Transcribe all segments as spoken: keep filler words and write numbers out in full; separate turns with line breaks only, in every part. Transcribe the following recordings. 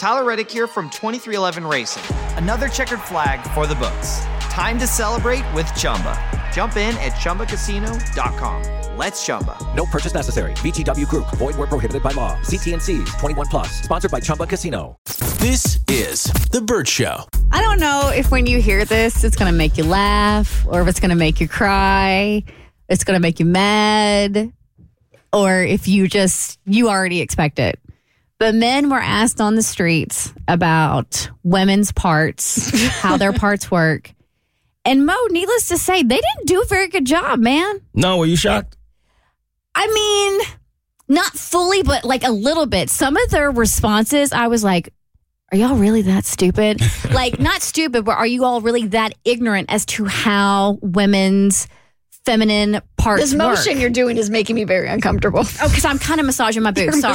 Tyler Reddick here from twenty-three eleven Racing. Another checkered flag for the books. Time to celebrate with Chumba. Jump in at Chumba Casino dot com. Let's Chumba.
No purchase necessary. V G W Group. Void where prohibited by law. See T N Cs. twenty-one plus. Sponsored by Chumba Casino.
This is The Bert Show.
I don't know if when you hear this, it's going to make you laugh or if it's going to make you cry. It's going to make you mad. Or if you just, you already expect it. But men were asked on the streets about women's parts, how their parts work. And Mo, needless to say, they didn't do a very good job, man.
No, were you shocked?
I mean, not fully, but like a little bit. Some of their responses, I was like, are y'all really that stupid? Like, not stupid, but are you all really that ignorant as to how women's feminine parts
This motion
work?
you're doing is making me very uncomfortable.
Oh, because I'm kind of massaging my boobs. Sorry.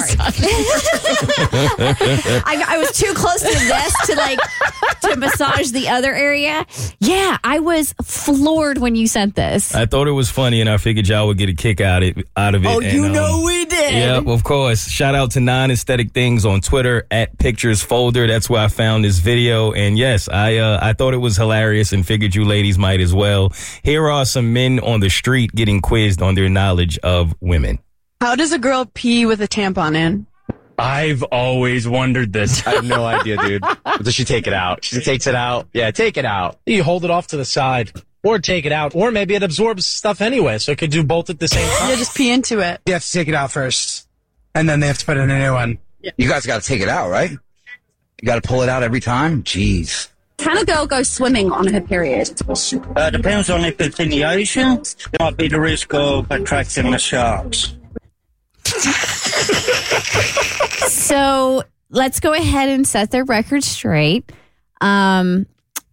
I, I was too close to this to like to massage the other area. Yeah, I was floored when you sent this.
I thought it was funny, and I figured y'all would get a kick out of it. Out of it
Oh,
and,
you
um,
know we did.
Yep, of course. Shout out to Nine Aesthetic Things on Twitter at Pictures Folder. That's where I found this video. And yes, I uh, I thought it was hilarious and figured you ladies might as well. Here are some men on the street getting quizzed on their knowledge of women.
How does a girl pee with a tampon in?
I've always wondered this. I have no idea, dude. Does she take it out? She takes it out. Yeah, take it out.
You hold it off to the side or take it out, or maybe it absorbs stuff anyway, so it could do both at the same time.
Yeah, just pee into it.
You have to take it out first, and then they have to put in a new one.
You guys got to take it out, right? You got to pull it out every time? Jeez.
Can a girl go swimming on her period?
Uh, depends on if it's in the ocean. There might be the risk of attracting the sharks.
So let's go ahead and set the record straight. Um,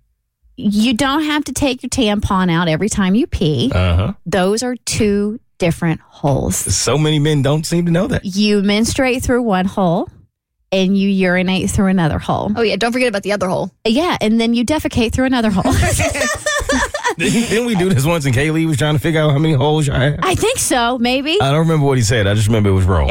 you don't have to take your tampon out every time you pee.
Uh-huh.
Those are two different holes.
So many men don't seem to know that.
You menstruate through one hole and you urinate through another hole.
Oh, yeah. Don't forget about the other hole.
Yeah. And then you defecate through another hole.
Didn't, didn't we do this once and Kaylee was trying to figure out how many holes I had?
I think so, maybe.
I don't remember what he said. I just remember it was wrong.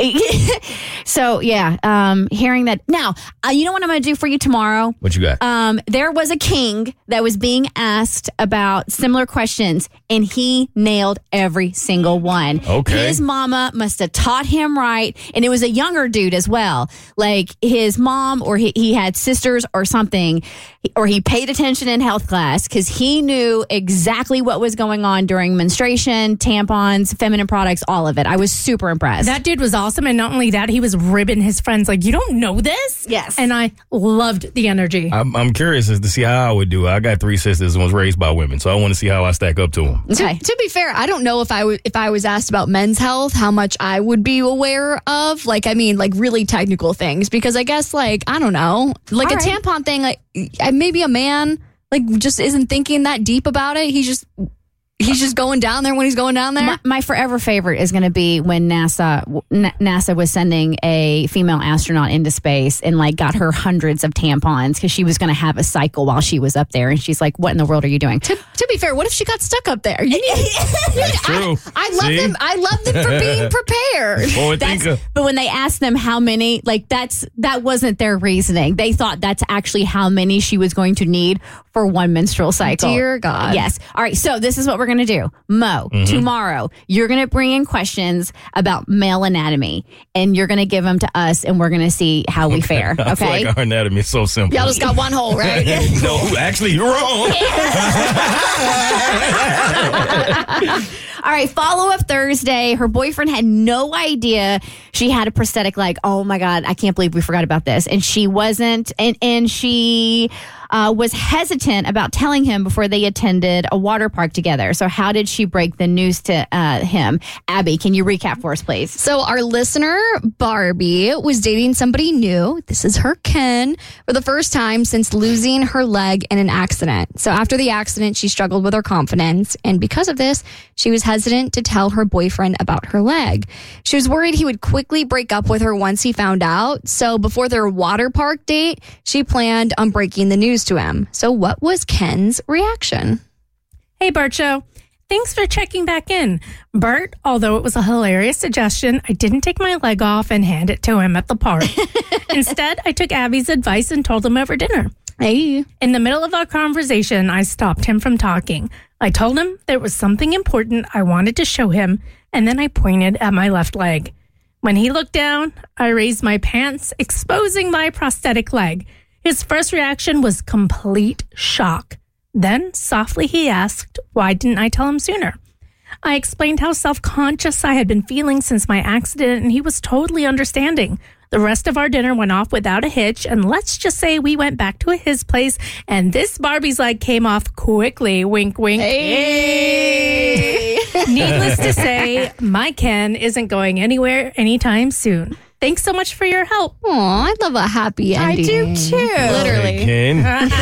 So, yeah, um, hearing that. Now, uh, you know what I'm going to do for you tomorrow?
What you got?
Um, there was a king that was being asked about similar questions, and he nailed every single one.
Okay.
His mama must have taught him right, and it was a younger dude as well. Like, his mom, or he, he had sisters or something, or he paid attention in health class, because he knew exactly what was going on during menstruation, tampons, feminine products, all of it. I was super impressed.
That dude was awesome, and not only that, he was ribbing his friends like, you don't know this?
Yes.
And I loved the energy.
I'm, I'm curious as to see how I would do. I got three sisters and was raised by women, so I want to see how I stack up to them.
Okay.
To, to be fair, I don't know if I w- if I was asked about men's health, how much I would be aware of. Like, I mean, like really technical things, because I guess, like, I don't know, like
All
a
right.
tampon thing, like uh, maybe a man like just isn't thinking that deep about it. He's just he's just going down there when he's going down there.
My, my forever favorite is going to be when NASA N- NASA was sending a female astronaut into space and like got her hundreds of tampons because she was going to have a cycle while she was up there, and she's like, "What in the world are you doing?"
To, to be fair, what if she got stuck up there? You need,
That's true.
I, I love
See?
them. I love them for being prepared.
Forward
That's,
thinker.
but when they asked them how many, like that's that wasn't their reasoning. They thought that's actually how many she was going to need for one menstrual cycle.
Dear God.
Yes. All right. So this is what we're going to do. Mo,
Mm-hmm.
tomorrow you're going to bring in questions about male anatomy, and you're going to give them to us, and we're going to see how we fare.
I feel
Okay.
like our anatomy is so simple.
Y'all just got one hole, right?
No, actually, you're wrong.
All right, follow up Thursday. Her boyfriend had no idea she had a prosthetic leg. Oh my God, I can't believe we forgot about this. And she wasn't, and, and she uh, was hesitant about telling him before they attended a water park together. So how did she break the news to uh, him? Abby, can you recap for us, please?
So our listener, Barbie, was dating somebody new. This is her Ken for the first time since losing her leg in an accident. So after the accident, she struggled with her confidence. And because of this, she was hesitant to tell her boyfriend about her leg. She was worried he would quickly break up with her once he found out. So before their water park date, she planned on breaking the news to him. So what was Ken's reaction?
Hey, Bert Show. Thanks for checking back in. Bert, although it was a hilarious suggestion, I didn't take my leg off and hand it to him at the park. Instead, I took Abby's advice and told him over dinner.
Hey.
In the middle of our conversation, I stopped him from talking. I told him there was something important I wanted to show him, and then I pointed at my left leg. When he looked down, I raised my pants, exposing my prosthetic leg. His first reaction was complete shock. Then, softly, he asked, why didn't I tell him sooner? I explained how self-conscious I had been feeling since my accident, and he was totally understanding. The rest of our dinner went off without a hitch, and let's just say we went back to his place, and this Barbie's leg came off quickly. Wink, wink.
Hey.
Needless to say, my Ken isn't going anywhere anytime soon. Thanks so much for your help.
Aw, I love a happy ending.
I do too.
Literally.
Ken.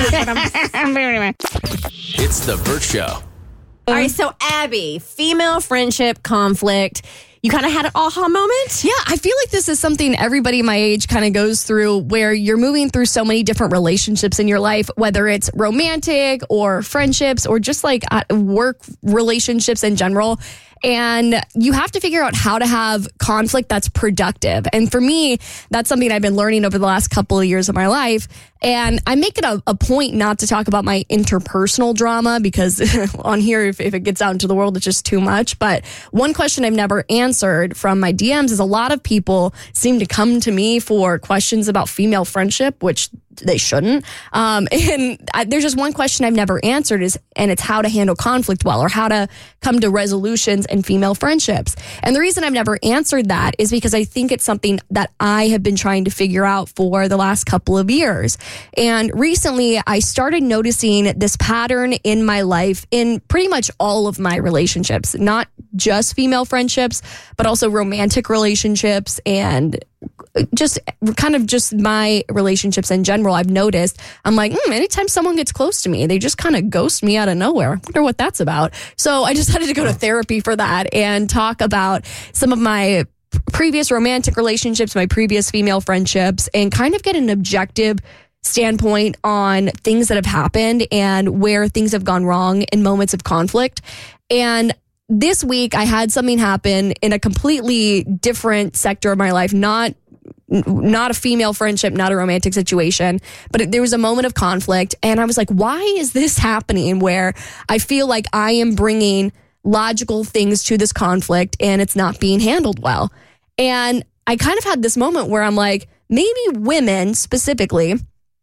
It's The Bert Show.
All right, so Abby, female friendship conflict. You kind of had an aha moment?
Yeah, I feel like this is something everybody my age kind of goes through where you're moving through so many different relationships in your life, whether it's romantic or friendships or just like work relationships in general. And you have to figure out how to have conflict that's productive. And for me, that's something I've been learning over the last couple of years of my life. And I make it a, a point not to talk about my interpersonal drama because on here, if, if it gets out into the world, it's just too much. But one question I've never answered from my D Ms is a lot of people seem to come to me for questions about female friendship, which they shouldn't. Um, and I, there's just one question I've never answered is, and it's how to handle conflict well or how to come to resolutions in female friendships. And the reason I've never answered that is because I think it's something that I have been trying to figure out for the last couple of years. And recently I started noticing this pattern in my life in pretty much all of my relationships, not just female friendships, but also romantic relationships and just kind of just my relationships in general. I've noticed, I'm like, mm, anytime someone gets close to me, they just kind of ghost me out of nowhere. I wonder what that's about. So I decided to go to therapy for that and talk about some of my previous romantic relationships, my previous female friendships, and kind of get an objective standpoint on things that have happened and where things have gone wrong in moments of conflict. And this week I had something happen in a completely different sector of my life, not not a female friendship, not a romantic situation, but there was a moment of conflict. And I was like, why is this happening where I feel like I am bringing logical things to this conflict and it's not being handled well? And I kind of had this moment where I'm like, maybe women specifically,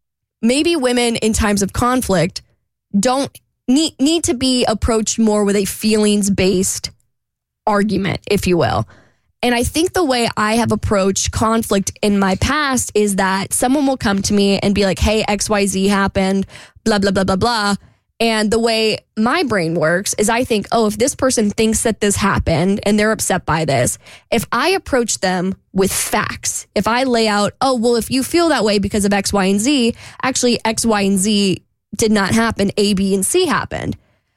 maybe women in times of conflict don't need, need to be approached more with a feelings-based argument, if you will. And I think the way I have approached conflict in my past is that someone will come to me and be like, hey, X Y Z happened, blah, blah, blah, blah, blah. And the way my brain works is I think, oh, if this person thinks that this happened and they're upset by this, if I approach them with facts, if I lay out, oh, well, if you feel that way because of X, Y, and Z, actually X, Y, and Z did not happen, A, B, and C happened.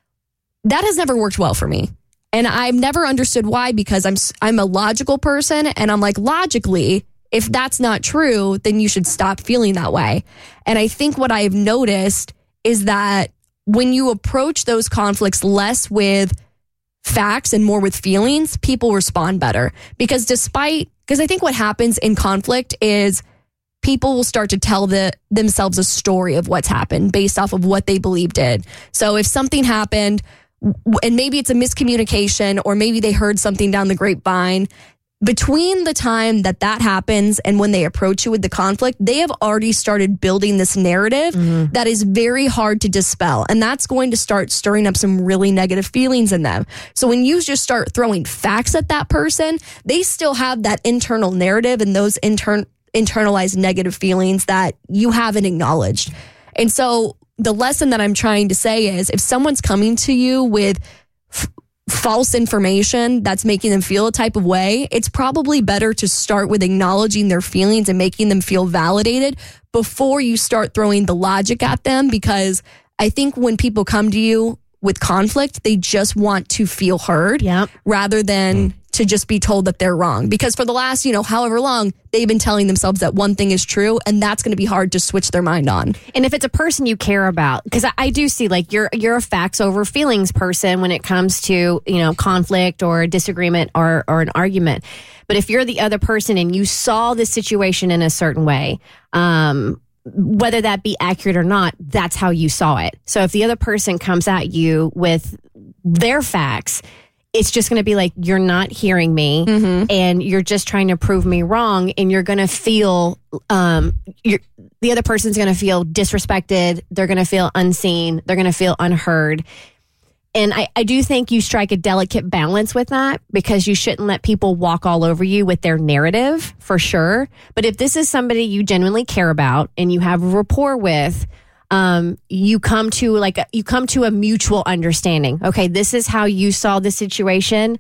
That has never worked well for me. And I've never understood why, because I'm I'm a logical person and I'm like, logically, if that's not true, then you should stop feeling that way. And I think what I've noticed is that when you approach those conflicts less with facts and more with feelings, people respond better. Because despite, because I think what happens in conflict is people will start to tell the, themselves a story of what's happened based off of what they believe did. So if something happened, and maybe it's a miscommunication, or maybe they heard something down the grapevine, between the time that that happens and when they approach you with the conflict, they have already started building this narrative mm-hmm. that is very hard to dispel. And that's going to start stirring up some really negative feelings in them. So when you just start throwing facts at that person, they still have that internal narrative and those intern- internalized negative feelings that you haven't acknowledged. And so the lesson that I'm trying to say is if someone's coming to you with f- false information that's making them feel a type of way, it's probably better to start with acknowledging their feelings and making them feel validated before you start throwing the logic at them. Because I think when people come to you with conflict, they just want to feel heard yep. rather than mm. to just be told that they're wrong. Because for the last, you know, however long, they've been telling themselves that one thing is true, and that's going to be hard to switch their mind on.
And if it's a person you care about, because I, I do see like you're you're a facts over feelings person when it comes to, you know, conflict or disagreement or or an argument. But if you're the other person and you saw the situation in a certain way, um, whether that be accurate or not, that's how you saw it. So if the other person comes at you with their facts, it's just going to be like, you're not hearing me, mm-hmm. and you're just trying to prove me wrong, and you're going to feel, um, you're, the other person's going to feel disrespected, they're going to feel unseen, they're going to feel unheard. And I, I do think you strike a delicate balance with that, because you shouldn't let people walk all over you with their narrative, for sure. But if this is somebody you genuinely care about and you have a rapport with, um, you come to like a, you come to a mutual understanding. Okay, this is how you saw the situation.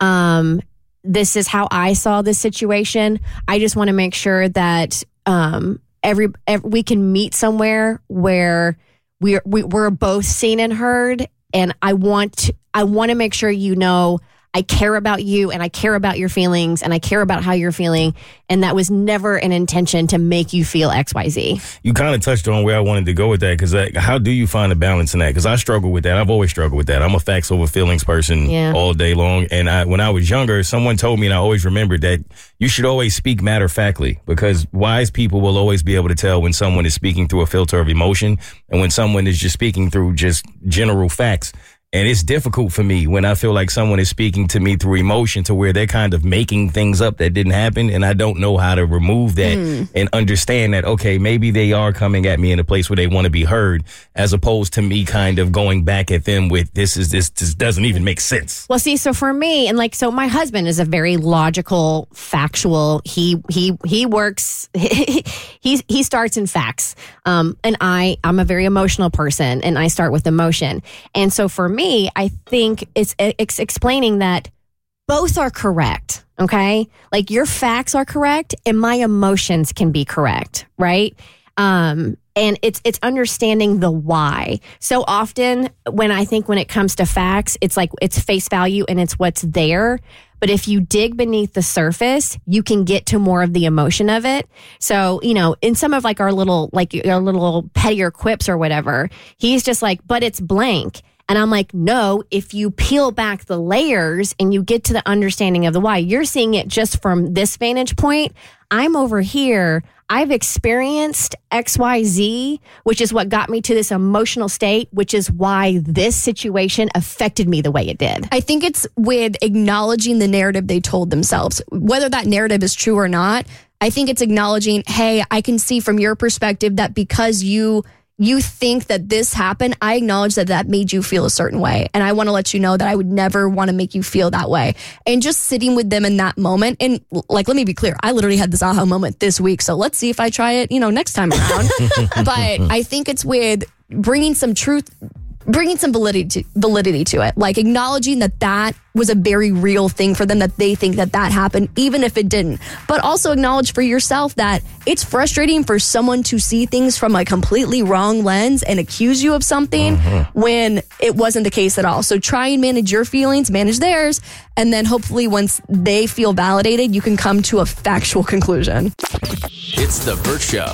Um, this is how I saw the situation. I just want to make sure that um, every, every we can meet somewhere where we're we, we're both seen and heard. And I want to, I want to make sure you know I care about you, and I care about your feelings, and I care about how you're feeling. And that was never an intention to make you feel X Y Z.
You kind of touched on where I wanted to go with that, because like, how do you find a balance in that? Because I struggle with that. I've always struggled with that. I'm a facts over feelings person yeah. all day long. And I, when I was younger, someone told me, and I always remembered, that you should always speak matter-of-factly, because wise people will always be able to tell when someone is speaking through a filter of emotion and when someone is just speaking through just general facts. And it's difficult for me when I feel like someone is speaking to me through emotion, to where they're kind of making things up that didn't happen. And I don't know how to remove that mm. and understand that, okay, maybe they are coming at me in a place where they want to be heard, as opposed to me kind of going back at them with, this is this, this doesn't even make sense.
Well, see, so for me, and like, so my husband is a very logical, factual, he, he, he works, he, he starts in facts. Um, and I, I'm a very emotional person, and I start with emotion. And so for me, Me, I think it's, it's explaining that both are correct, okay? Like, your facts are correct and my emotions can be correct, right? Um, and it's it's understanding the why. So often when I think when it comes to facts, it's like it's face value and it's what's there. But if you dig beneath the surface, you can get to more of the emotion of it. So, you know, in some of like our little, like our little pettier quips or whatever, he's just like, but it's blank. And I'm like, no, if you peel back the layers and you get to the understanding of the why, you're seeing it just from this vantage point. I'm over here. I've experienced X Y Z, which is what got me to this emotional state, which is why this situation affected me the way it did.
I think it's with acknowledging the narrative they told themselves, whether that narrative is true or not. I think it's acknowledging, hey, I can see from your perspective that because you you think that this happened, I acknowledge that that made you feel a certain way. And I want to let you know that I would never want to make you feel that way. And just sitting with them in that moment. And like, let me be clear. I literally had this aha moment this week. So let's see if I try it, you know, next time around. But I think it's with bringing some truth, bringing some validity to, validity to it. Like acknowledging that that was a very real thing for them, that they think that that happened, even if it didn't. But also acknowledge for yourself that it's frustrating for someone to see things from a completely wrong lens and accuse you of something mm-hmm. when it wasn't the case at all. So try and manage your feelings, manage theirs, and then hopefully once they feel validated, you can come to a factual conclusion.
It's The Burt Show.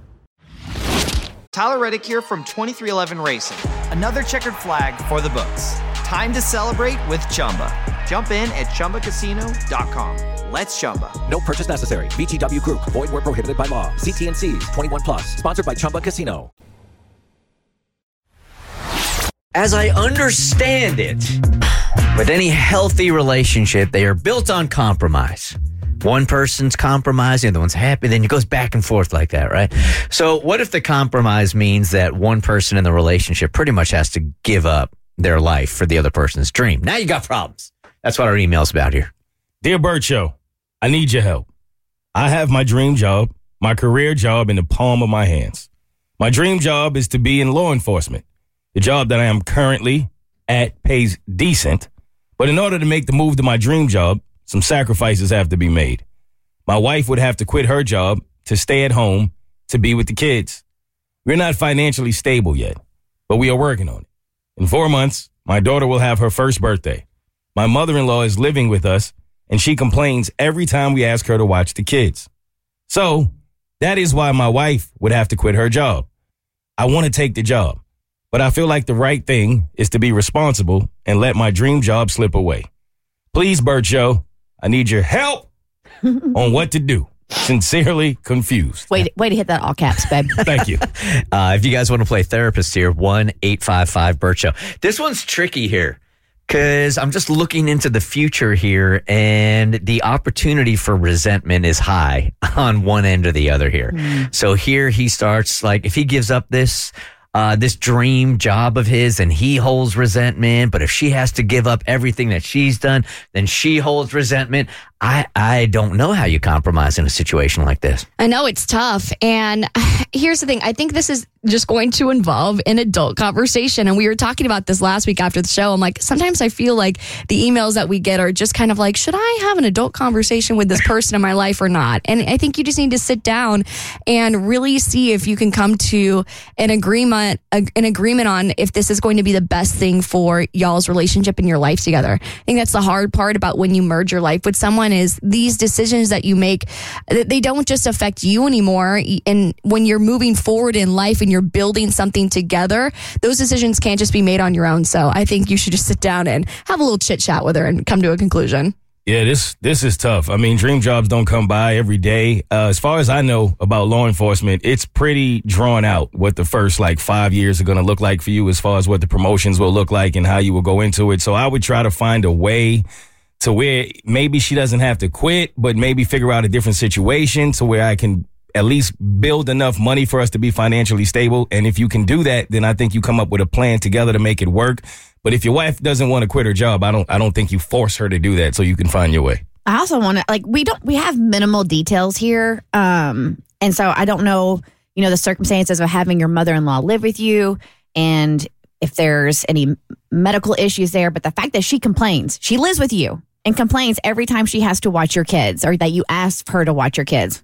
Tyler Reddick here from twenty-three eleven Racing. Another checkered flag for the books. Time to celebrate with Chumba. Jump in at Chumba Casino dot com. Let's Chumba.
No purchase necessary. V G W Group. Void where prohibited by law. See T N Cs. twenty-one plus. Sponsored by Chumba Casino.
As I understand it, with any healthy relationship, they are built on compromise. One person's compromised, the other one's happy, then it goes back and forth like that, right? So what if the compromise means that one person in the relationship pretty much has to give up their life for the other person's dream? Now you got problems. That's what our email's about here.
Dear Burt Show, I need your help. I have my dream job, my career job in the palm of my hands. My dream job is to be in law enforcement. The job that I am currently at pays decent, but in order to make the move to my dream job, some sacrifices have to be made. My wife would have to quit her job to stay at home to be with the kids. We're not financially stable yet, but we are working on it. In four months, my daughter will have her first birthday. My mother-in-law is living with us, and she complains every time we ask her to watch the kids. So that is why my wife would have to quit her job. I want to take the job, but I feel like the right thing is to be responsible and let my dream job slip away. Please, Bert Show, I need your help on what to do. Sincerely confused.
Wait, way to hit that all caps, babe.
Thank you.
Uh, if you guys want to play therapist here, one eight five five Bert Show. This one's tricky here because I'm just looking into the future here, and the opportunity for resentment is high on one end or the other here. Mm. So here he starts, like, if he gives up this uh, this dream job of his and he holds resentment, but if she has to give up everything that she's done, then she holds resentment. I, I don't know how you compromise in a situation like this.
I know it's tough. And here's the thing. I think this is just going to involve an adult conversation. And we were talking about this last week after the show. I'm like, sometimes I feel like the emails that we get are just kind of like, should I have an adult conversation with this person in my life or not? And I think you just need to sit down and really see if you can come to an agreement, a, an agreement on if this is going to be the best thing for y'all's relationship in your life together. I think that's the hard part about when you merge your life with someone is these decisions that you make, they don't just affect you anymore. And when you're moving forward in life and you're building something together, those decisions can't just be made on your own. So I think you should just sit down and have a little chit chat with her and come to a conclusion.
Yeah, this this is tough. I mean, dream jobs don't come by every day. Uh, as far as I know about law enforcement, it's pretty drawn out what the first like five years are going to look like for you as far as what the promotions will look like and how you will go into it. So I would try to find a way to where maybe she doesn't have to quit, but maybe figure out a different situation to where I can at least build enough money for us to be financially stable. And if you can do that, then I think you come up with a plan together to make it work. But if your wife doesn't want to quit her job, I don't I don't think you force her to do that so you can find your way.
I also want to, like, we don't, we have minimal details here. Um, and so I don't know, you know, the circumstances of having your mother-in-law live with you and if there's any medical issues there. But the fact that she complains, she lives with you and complains every time she has to watch your kids or that you ask her to watch your kids.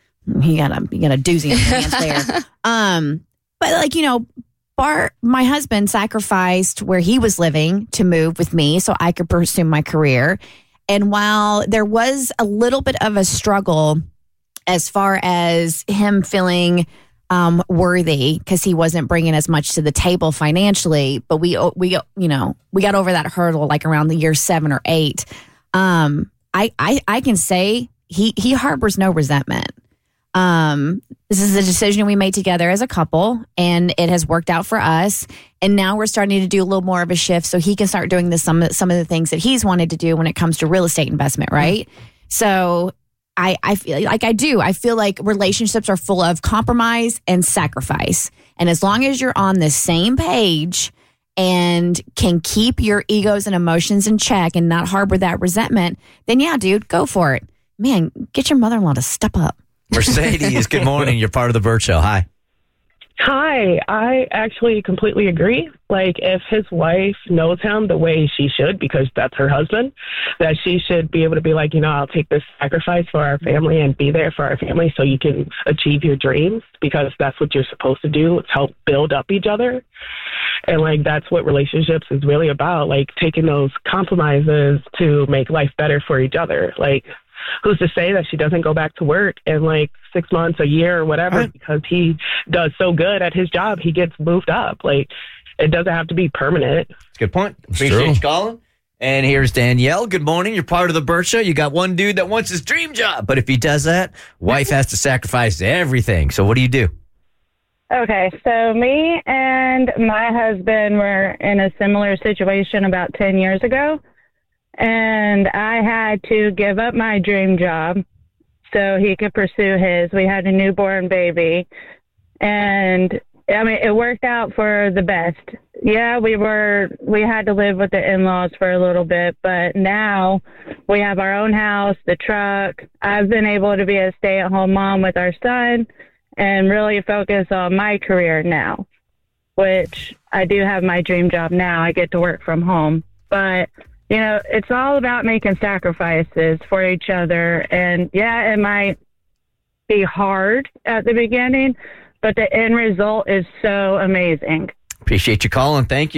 You got a, you got a doozy in your hands there. Um, but like, you know, Bart, my husband sacrificed where he was living to move with me so I could pursue my career. And while there was a little bit of a struggle as far as him feeling um, worthy because he wasn't bringing as much to the table financially, but we, we, you know, we got over that hurdle like around the year seven or eight. Um, I, I, I can say he, he harbors no resentment. Um, this is a decision we made together as a couple, and it has worked out for us. And now we're starting to do a little more of a shift so he can start doing this, some, some of the things that he's wanted to do when it comes to real estate investment, right? Mm-hmm. So I, I feel like I do. I feel like relationships are full of compromise and sacrifice. And as long as you're on the same page and can keep your egos and emotions in check and not harbor that resentment, then yeah, dude, go for it. Man, get your mother-in-law to step up.
Mercedes, good morning. You're part of the Bert Show. Hi.
Hi. I actually completely agree. Like, if his wife knows him the way she should, because that's her husband, that she should be able to be like, you know, I'll take this sacrifice for our family and be there for our family so you can achieve your dreams, because that's what you're supposed to do. It's help build up each other. And, like, that's what relationships is really about, like, taking those compromises to make life better for each other. Like, who's to say that she doesn't go back to work in like six months, a year, or whatever, huh? Because he does so good at his job, he gets moved up. Like, it doesn't have to be permanent.
That's a good point. Appreciate you calling. And here's Danielle. Good morning. You're part of the Bert Show. You got one dude that wants his dream job, but if he does that, wife has to sacrifice everything. So what do you do?
Okay, so me and my husband were in a similar situation about ten years ago. And I had to give up my dream job so he could pursue his. We had a newborn baby. And, I mean, it worked out for the best. Yeah, we were, we had to live with the in-laws for a little bit, but now we have our own house, the truck. I've been able to be a stay-at-home mom with our son and really focus on my career now, which I do have my dream job now. I get to work from home. But you know, it's all about making sacrifices for each other. And yeah, it might be hard at the beginning, but the end result is so amazing.
Appreciate you calling. Thank you.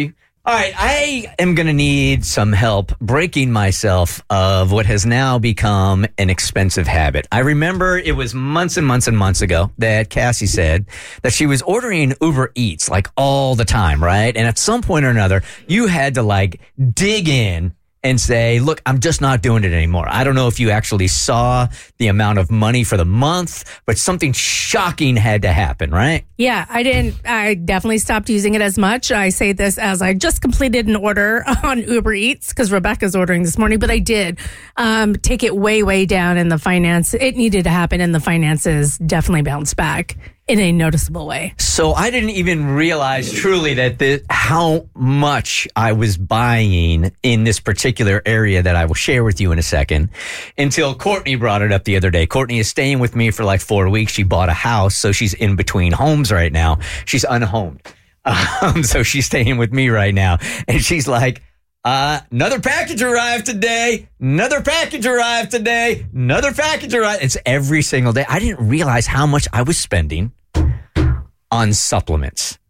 All right, I am going to need some help breaking myself of what has now become an expensive habit. I remember it was months and months and months ago that Cassie said that she was ordering Uber Eats like all the time, right? And at some point or another, you had to like dig in and say, look, I'm just not doing it anymore. I don't know if you actually saw the amount of money for the month, but something shocking had to happen, right?
Yeah, I didn't. I definitely stopped using it as much. I say this as I just completed an order on Uber Eats because Rebecca's ordering this morning, but I did um, take it way, way down in the finance. It needed to happen, and the finances definitely bounced back in a noticeable way.
So I didn't even realize truly that the, how much I was buying in this particular area that I will share with you in a second until Courtney brought it up the other day. Courtney is staying with me for like four weeks. She bought a house, so she's in between homes right now. She's unhomed. Um, so she's staying with me right now. And she's like, Uh, another package arrived today. Another package arrived today. Another package arrived. It's every single day. I didn't realize how much I was spending on supplements.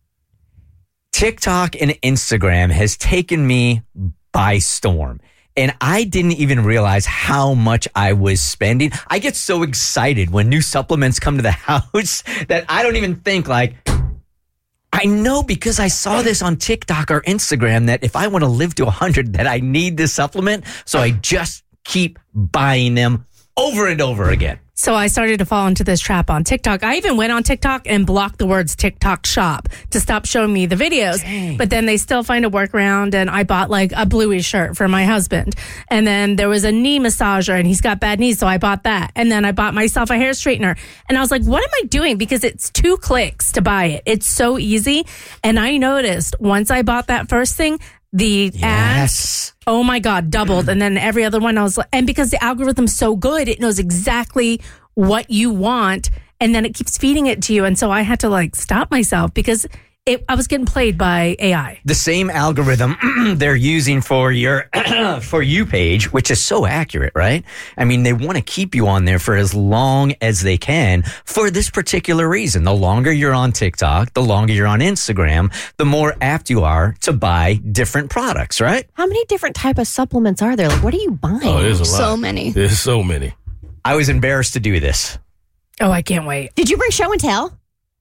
TikTok and Instagram has taken me by storm. And I didn't even realize how much I was spending. I get so excited when new supplements come to the house that I don't even think like, I know because I saw this on TikTok or Instagram that if I want to live to one hundred, that I need this supplement. So I just keep buying them over and over again.
So I started to fall into this trap on TikTok. I even went on TikTok and blocked the words TikTok shop to stop showing me the videos. Dang. But then they still find a workaround, and I bought like a bluey shirt for my husband. And then there was a knee massager, and he's got bad knees, so I bought that. And then I bought myself a hair straightener. And I was like, what am I doing? Because it's two clicks to buy it. It's so easy. And I noticed once I bought that first thing, the
yes.
ads, oh my God, doubled. And then every other one I was like, and because the algorithm's so good, it knows exactly what you want. And then it keeps feeding it to you. And so I had to like stop myself because it, I was getting played by A I.
The same algorithm they're using for your for you page, which is so accurate, right? I mean, they want to keep you on there for as long as they can for this particular reason. The longer you're on TikTok, the longer you're on Instagram, the more apt you are to buy different products, right?
How many different type of supplements are there? Like, what are you buying?
Oh, there's a lot.
So many.
There's so many.
I was embarrassed to do this.
Oh, I can't wait.
Did you bring show and tell?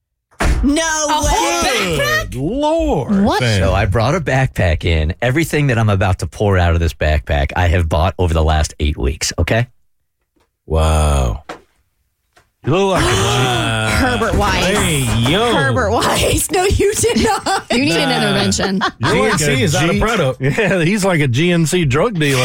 No way.
Good Lord.
What?
Fam.
So I brought a backpack in. Everything that I'm about to pour out of this backpack, I have bought over the last eight weeks. Okay.
Wow.
You look like a
uh, Herbert Wise.
Hey, yo.
Herbert Wise. No, you did not.
You need an intervention.
G N C is not a product.
Yeah, he's like a G N C drug dealer.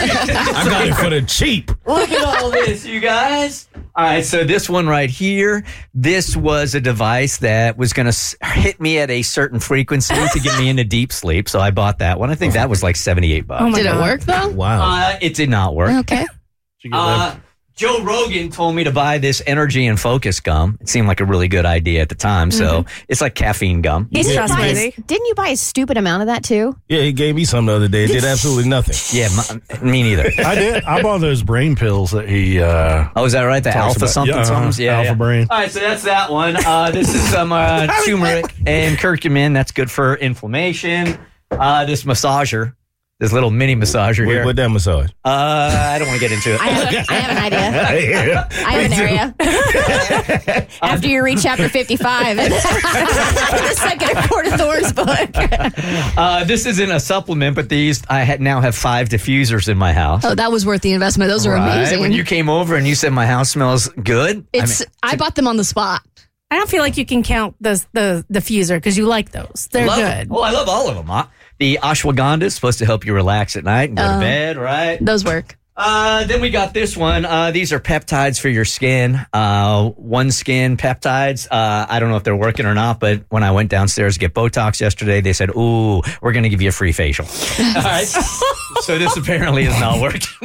I got it for the cheap.
Look at all this, you guys. All right, so this one right here, this was a device that was going to hit me at a certain frequency to get me into deep sleep. So I bought that one. I think that was like seventy-eight bucks.
Oh my Did God. It work though?
Wow.
Uh, it did not work.
Okay.
Uh, Joe Rogan told me to buy this Energy and Focus gum. It seemed like a really good idea at the time. So
Mm-hmm.
it's like caffeine gum.
Didn't you, buy a, didn't you buy a stupid amount of that too?
Yeah, he gave me some the other day. It did absolutely nothing.
Yeah, my, me neither.
I did. I bought those brain pills that he. Uh,
oh, is that right? The alpha
about.
something
yeah,
something?
Uh,
Yeah,
alpha
yeah.
brain.
All right, so that's that one. Uh, this is some uh, turmeric and curcumin. That's good for inflammation. Uh, this massager. This little mini massager
What,
here.
what that massage?
Uh, I don't want to get into it.
I have, I have an idea. I have an area. After you read chapter fifty-five in the second of Court of Thorns book.
Uh, this isn't a supplement, but these I had, now have five diffusers in my house.
Oh, that was worth the investment. Those are
Right?
amazing.
When you came over and you said my house smells good,
it's
I mean,
I bought them on the spot.
I don't feel like you can count the the diffuser because you like those. They're
love
good.
Them. Oh, I love all of them. Huh? The ashwagandha is supposed to help you relax at night and go
Uh,
to bed, right?
Those work.
Uh, then we got this one. Uh, these are peptides for your skin. Uh, One Skin peptides. Uh, I don't know if they're working or not, but when I went downstairs to get Botox yesterday, they said, ooh, we're going to give you a free facial. All right. So this apparently is not working.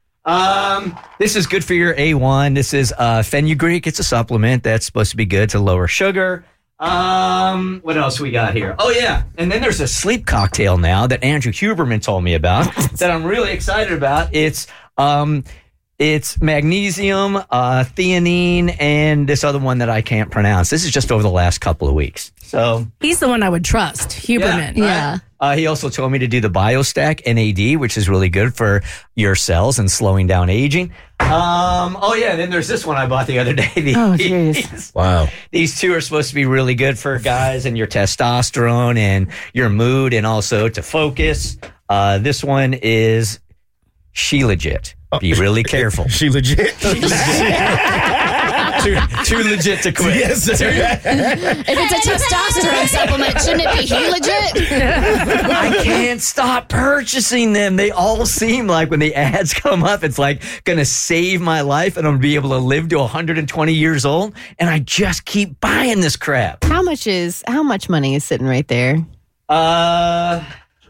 Um, this is good for your A one. This is uh, fenugreek. It's a supplement that's supposed to be good to lower sugar. Um, what else we got here? Oh, yeah. And then there's a sleep cocktail now that Andrew Huberman told me about that I'm really excited about. It's, um, It's magnesium, uh, theanine, and this other one that I can't pronounce. This is just over the last couple of weeks. So
he's the one I would trust, Huberman.
Yeah.
Yeah.
Right? Uh, he also told me to do the BioStack N A D, which is really good for your cells and slowing down aging. Um, oh, yeah, then there's this one I bought the other day. These,
Oh, jeez.
Wow.
These two are supposed to be really good for guys and your testosterone and your mood and also to focus. Uh, this one is She Legit. Be really careful.
She legit.
She legit. too, too legit to quit.
Yes, sir.
If it's a testosterone supplement, shouldn't it be he legit?
I can't stop purchasing them. They all seem like when the ads come up, it's like going to save my life and I'm going to be able to live to one hundred twenty years old. And I just keep buying this crap.
How much is how much money is sitting right there?
Uh,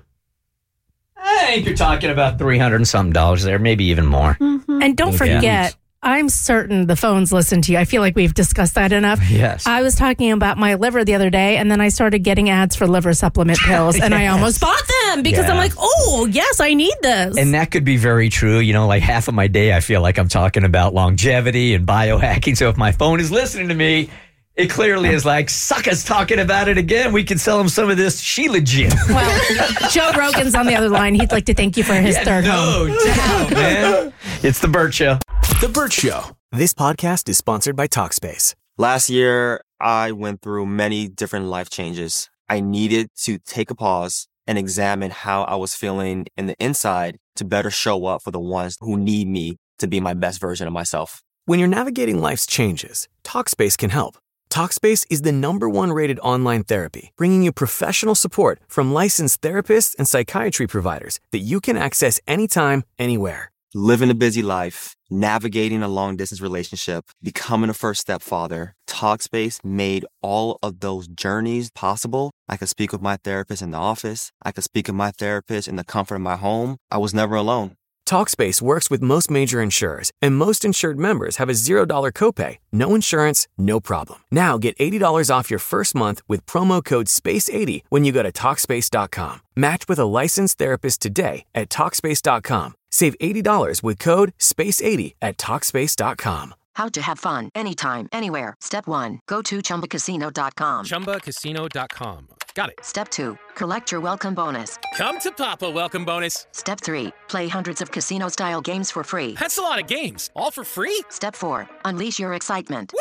I think you're talking about three hundred and something dollars there, maybe even more.
And don't
Yeah.
forget, I'm certain the phones listen to you. I feel like we've discussed that enough.
Yes.
I was talking about my liver the other day, and then I started getting ads for liver supplement pills, and I
Yes.
almost bought them because
Yeah.
I'm like, oh, yes, I need this.
And that could be very true. You know, like half of my day, I feel like I'm talking about longevity and biohacking. So if my phone is listening to me, it clearly is like, suckers talking about it again. We can sell them some of this She Legit.
Well, Joe Rogan's on the other line. He'd like to thank you for his
Yeah,
third
no
home.
doubt, man. It's The Burt Show.
The Burt Show.
This podcast is sponsored by Talkspace.
Last year, I went through many different life changes. I needed to take a pause and examine how I was feeling in the inside to better show up for the ones who need me to be my best version of myself.
When you're navigating life's changes, Talkspace can help. Talkspace is the number one rated online therapy, bringing you professional support from licensed therapists and psychiatry providers that you can access anytime, anywhere.
Living a busy life, navigating a long distance relationship, becoming a first step father, Talkspace made all of those journeys possible. I could speak with my therapist in the office. I could speak with my therapist in the comfort of my home. I was never alone.
Talkspace works with most major insurers, and most insured members have a zero dollar copay. No insurance, no problem. Now get eighty dollars off your first month with promo code space eighty when you go to Talkspace dot com. Match with a licensed therapist today at Talkspace dot com. Save eighty dollars with code space eighty at Talkspace dot com.
How to have fun anytime, anywhere. Step one, go to Chumba Casino dot com.
Chumba Casino dot com. Got it.
Step two, collect your welcome bonus.
Come to Papa welcome bonus.
Step three, play hundreds of casino-style games for free.
That's a lot of games. All for free?
Step four, unleash your excitement.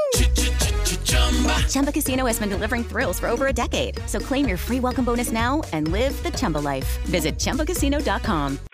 Chumba Casino has been delivering thrills for over a decade. So claim your free welcome bonus now and live the Chumba life. Visit Chumba Casino dot com.